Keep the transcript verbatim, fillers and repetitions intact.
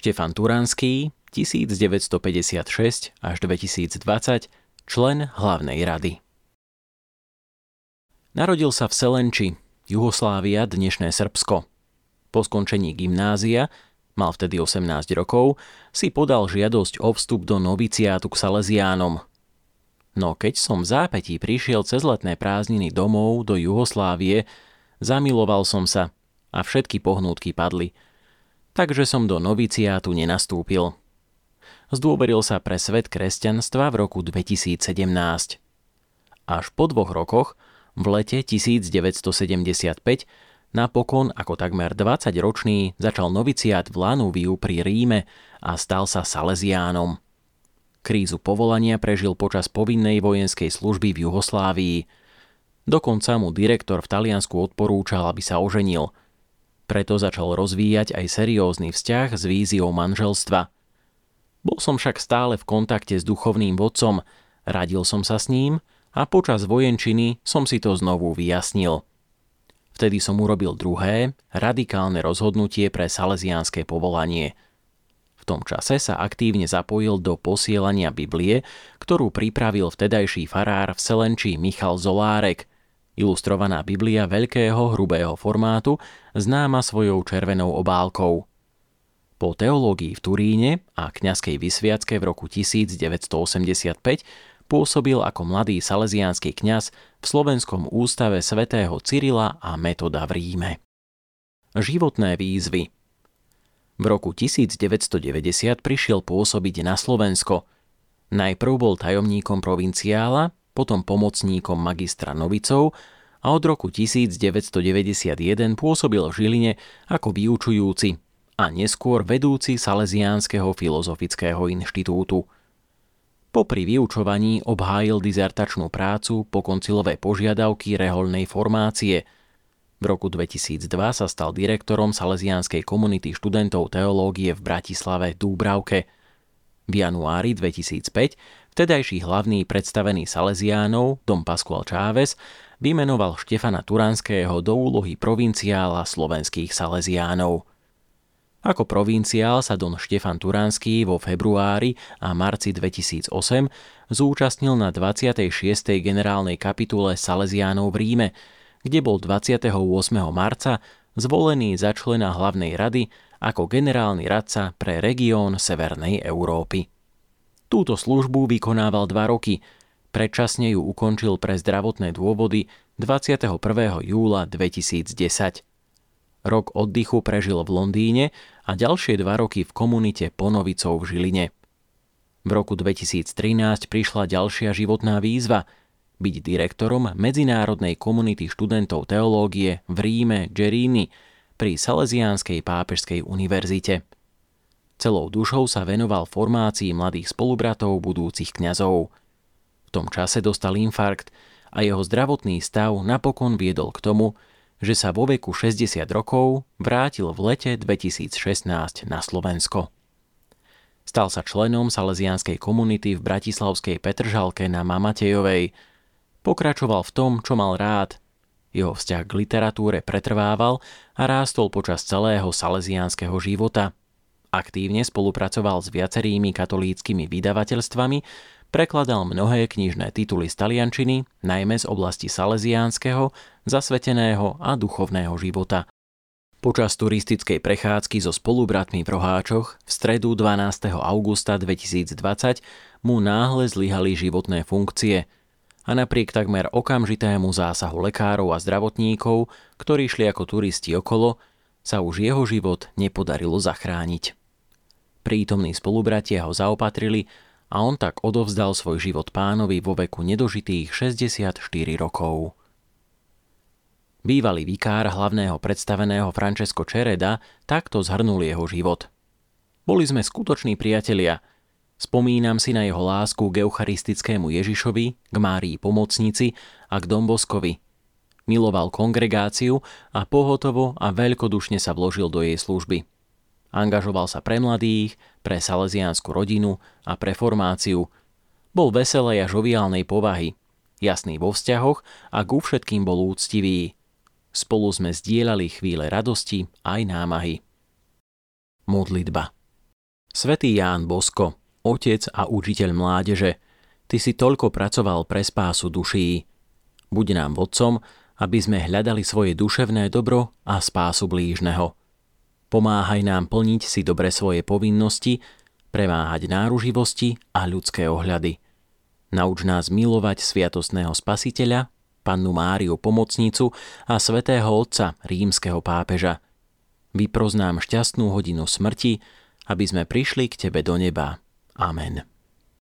Štefan Turanský, tisícdeväťstopäťdesiatšesť až dvetisícdvadsať, člen hlavnej rady. Narodil sa v Selenči, Juhoslávia, dnešné Srbsko. Po skončení gymnázia, mal vtedy osemnásť rokov, si podal žiadosť o vstup do noviciátu k Salesiánom. No keď som v zápätí prišiel cez letné prázdniny domov do Juhoslávie, zamiloval som sa a všetky pohnútky padli. Takže som do noviciátu nenastúpil. Zdôveril sa pre svet kresťanstva v roku dvetisícsedemnásť. Až po dvoch rokoch, v lete tisícdeväťstosedemdesiatpäť, napokon ako takmer dvadsaťročný začal noviciát v Lanuviu pri Ríme a stal sa Salesiánom. Krízu povolania prežil počas povinnej vojenskej služby v Juhoslávii. Dokonca mu direktor v Taliansku odporúčal, aby sa oženil. Preto začal rozvíjať aj seriózny vzťah s víziou manželstva. Bol som však stále v kontakte s duchovným vodcom, radil som sa s ním a počas vojenčiny som si to znovu vyjasnil. Vtedy som urobil druhé, radikálne rozhodnutie pre salesiánske povolanie. V tom čase sa aktívne zapojil do posielania Biblie, ktorú pripravil vtedajší farár v Selenči Michal Zolárek. Ilustrovaná Biblia veľkého hrubého formátu, známa svojou červenou obálkou. Po teológii v Turíne a kňazskej vysviacke v roku tisícdeväťstoosemdesiatpäť pôsobil ako mladý salesiánsky kňaz v Slovenskom ústave svätého Cyrila a Metoda v Ríme. Životné výzvy. V roku tisícdeväťstodeväťdesiat prišiel pôsobiť na Slovensko. Najprv bol tajomníkom provinciála, potom pomocníkom magistra novicov a od roku tisícdeväťstodeväťdesiatjeden pôsobil v Žiline ako vyučujúci a neskôr vedúci Salesiánskeho filozofického inštitútu. Popri vyučovaní obhájil dizertačnú prácu po koncilové požiadavky rehoľnej formácie. V roku dvetisícdva sa stal direktorom Salesiánskej komunity študentov teológie v Bratislave Dúbravke. V januári dvetisícpäť vtedajší hlavný predstavený Salesiánov Dom Pascual Chávez vymenoval Štefana Turanského do úlohy provinciála slovenských Salesiánov. Ako provinciál sa don Štefan Turanský vo februári a marci dvetisícosem zúčastnil na dvadsiatej šiestej generálnej kapitule Salesiánov v Ríme, kde bol dvadsiateho ôsmeho marca zvolený za člena hlavnej rady ako generálny radca pre región Severnej Európy. Túto službu vykonával dva roky, predčasne ju ukončil pre zdravotné dôvody dvadsiateho prvého júla dvetisícdesať. Rok oddychu prežil v Londýne a ďalšie dva roky v komunite Ponovicov v Žiline. V roku dvetisíctrinásť prišla ďalšia životná výzva – byť direktorom medzinárodnej komunity študentov teológie v Ríme Gerini pri Salesiánskej pápežskej univerzite. Celou dušou sa venoval formácii mladých spolubratov budúcich kňazov. V tom čase dostal infarkt a jeho zdravotný stav napokon viedol k tomu, že sa vo veku šesťdesiat rokov vrátil v lete dvetisícšestnásť na Slovensko. Stal sa členom salesiánskej komunity v bratislavskej Petržalke na Mamatejovej. Pokračoval v tom, čo mal rád. Jeho vzťah k literatúre pretrvával a rástol počas celého salesiánskeho života. Aktívne spolupracoval s viacerými katolíckymi vydavateľstvami, prekladal mnohé knižné tituly z taliančiny, najmä z oblasti salesiánskeho, zasveteného a duchovného života. Počas turistickej prechádzky so spolubratmi v Roháčoch v stredu dvanásteho augusta dvetisícdvadsať mu náhle zlyhali životné funkcie a napriek takmer okamžitému zásahu lekárov a zdravotníkov, ktorí šli ako turisti okolo, sa už jeho život nepodarilo zachrániť. Prítomní spolubratia ho zaopatrili a on tak odovzdal svoj život Pánovi vo veku nedožitých šesťdesiatštyri rokov. Bývalý vikár hlavného predstaveného Francesco Cereda takto zhrnul jeho život. Boli sme skutoční priatelia. Spomínam si na jeho lásku k eucharistickému Ježišovi, k Márii Pomocnici a k Domboskovi. Miloval kongregáciu a pohotovo a veľkodušne sa vložil do jej služby. Angažoval sa pre mladých, pre salesiánsku rodinu a pre formáciu. Bol veselej a žoviálnej povahy, jasný vo vzťahoch a ku všetkým bol úctivý. Spolu sme zdieľali chvíle radosti aj námahy. Modlitba. Svätý Ján Bosko, otec a učiteľ mládeže, ty si toľko pracoval pre spásu duší. Buď nám vodcom, aby sme hľadali svoje duševné dobro a spásu blížneho. Pomáhaj nám plniť si dobre svoje povinnosti, premáhať náruživosti a ľudské ohľady. Nauč nás milovať sviatostného Spasiteľa, Pannu Máriu Pomocnicu a svätého Otca rímskeho pápeža. Vypros nám šťastnú hodinu smrti, aby sme prišli k Tebe do neba. Amen.